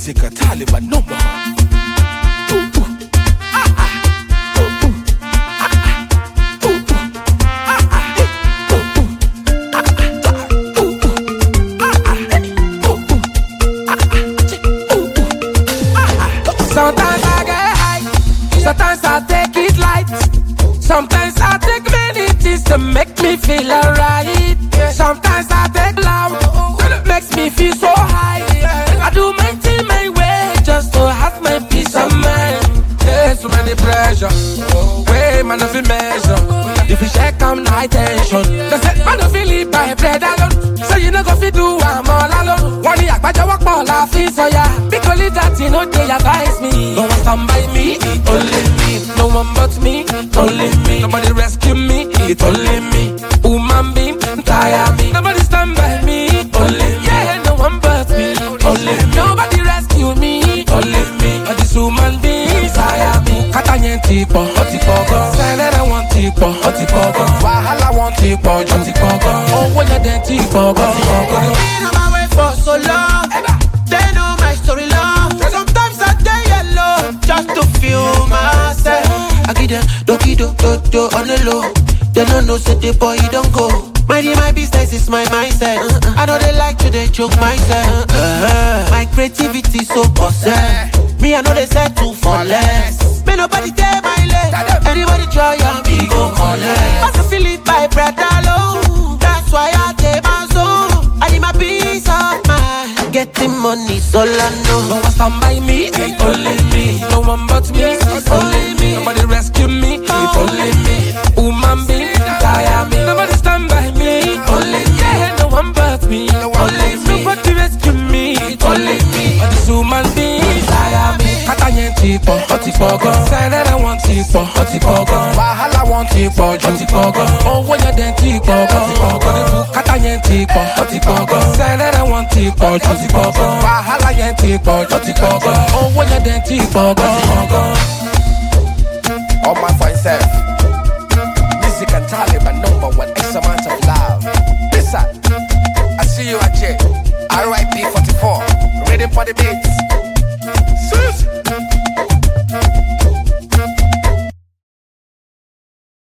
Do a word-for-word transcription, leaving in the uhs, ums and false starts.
Music a Taliban number. Sometimes I get high, sometimes I take it light. Sometimes I take many things to make me feel alright. Sometimes I take loud, makes me feel so high. I do my thing my way just to have my peace of mind. There's so many pressure, way man of measure. If you check on high tension, they say man of live by bread alone. So you know go fi do I'm all alone. One year I walk all I feel so ya. Because that you know they advise me. No one stand by me, only me. No one but me, only me. Nobody rescue me, it's only me. Woman being tire me. Nobody stand by me, only me. Yeah, no one but me, only me. Nobody rescue me, only me. All this woman being tire me. Katanye tipo, oti pogo. Senera want tipo, oti pogo. Wahala want tipo, oti pogo. Oh, when you den tipo, go. Been on my way for so long. They know my story long. Sometimes I get yellow just to feel myself. I give them doki do do do on the low. They don't know say the boy don't go. Minding my business is my mindset. Uh-uh. I know they like to they choke myself. Uh-huh. My creativity so possessed. Me I know they settle for less. May nobody take my leg. Anybody try on me go collect. I can feel it by breath alone. That's why I take my soul. I need my peace of mind. Getting money all I know. No one stand by me, it's only me. No one but me, it's only me. Nobody rescue me, it's only me. Woman being tire me. Nobody stand by me, only me. Yeah, no one but me, only me. Nobody rescue me, it's only me. But this woman being tire me. Katanye tipo, oti pogo. Senera want tipo, oti pogo. Wahala want tipo, oti pogo. Oh, when you den tipo, oti pogo. Katanye tipo, oti pogo. Senera want tipo, oti pogo. Wahala yen tipo, oti pogo. Oh, when you den tipo, oti pogo. All man for himself. Music and Taliban number one. X amount of love. Listen, I see you at J. R I P forty-four. Ready for the beats. Sus.